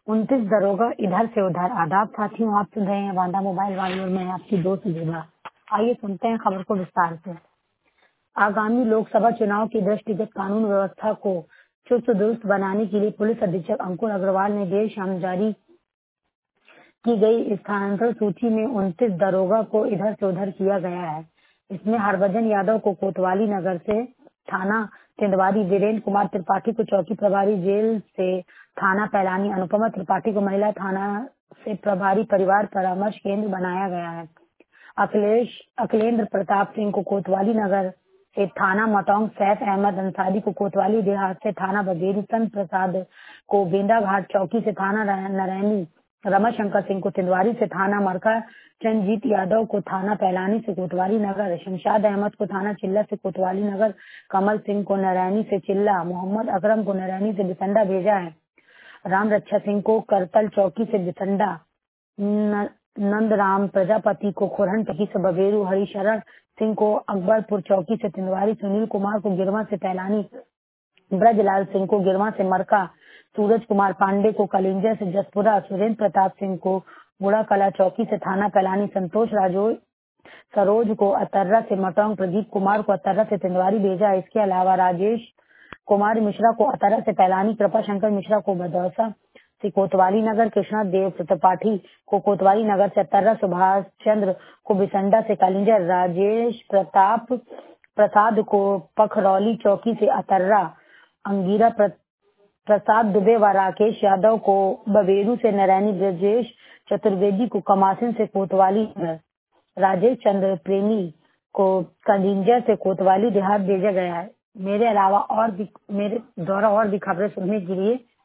29 दरोगा इधर से उधर। आदाब साथियों, आप सुन रहे हैं वांदा मोबाइल वाली और मैं आपकी दोस्त जुबा। आइए सुनते हैं खबर को विस्तार से। आगामी लोकसभा चुनाव की दृष्टिगत कानून व्यवस्था को चुस्त दुरुस्त बनाने के लिए पुलिस अधीक्षक अंकुर अग्रवाल ने देर शाम जारी की गई स्थानांतरण सूची में 29 दरोगा को इधर से उधर किया गया है। इसमें हरभजन यादव को कोतवाली नगर से थाना तिंदवारी, वीरेंद्र कुमार त्रिपाठी को चौकी प्रभारी जेल से थाना पैलानी, अनुपमा त्रिपाठी को महिला थाना से प्रभारी परिवार परामर्श केंद्र बनाया गया है। अखिलेंद्र प्रताप सिंह को कोतवाली नगर से थाना मतौंग, सैफ अहमद अंसारी को कोतवाली देहात से थाना बघेरी, संत प्रसाद को बेंदा घाट चौकी से थाना नरैनी, रमाशंकर सिंह को तिंदवारी से थाना मरका, चंद्रजीत यादव को थाना पैलानी से कोतवाली नगर, शमशाद अहमद को थाना चिल्ला से कोतवाली नगर, कमल सिंह को नरैनी से चिल्ला, मोहम्मद अकरम को नरैनी से बिसंडा भेजा है। राम रक्षा सिंह को करतल चौकी से बिसंडा, नंदराम प्रजापति को खुरहन चौकी से बबेरू, हरिशरण सिंह को अकबरपुर चौकी से तिंदवारी, सुनील कुमार को गिरवा से पैलानी, ब्रजलाल सिंह को गिरवा से मरका, सूरज कुमार पांडे को कलिंजा से जसपुरा, सुरेंद्र प्रताप सिंह को बुढ़ा कला चौकी से थाना पैलानी, संतोष सरोज को अतर्रा से मटौंग, प्रदीप कुमार को अतर्रा से तिंदवारी भेजा। इसके अलावा राजेश कुमार मिश्रा को अतर्रा से पैलानी, कृपा शंकर मिश्रा को भदौसा से कोतवाली नगर, कृष्णा देव त्रिपाठी को कोतवाली नगर से अतर्रा, सुभाष चंद्र को बिसंडा से कलिंजा, राजेश प्रसाद को पखरौली चौकी से अतर्रा, अंगीरा प्रसाद दुबे व राकेश यादव को बबेरू से नरैनी, ब्रजेश चतुर्वेदी को कमासिन से कोतवाली नगर, राजेश चंद्र प्रेमी को कलिंजा से कोतवाली देहात भेजा गया है। मेरे द्वारा और भी खबरें सुनने के लिए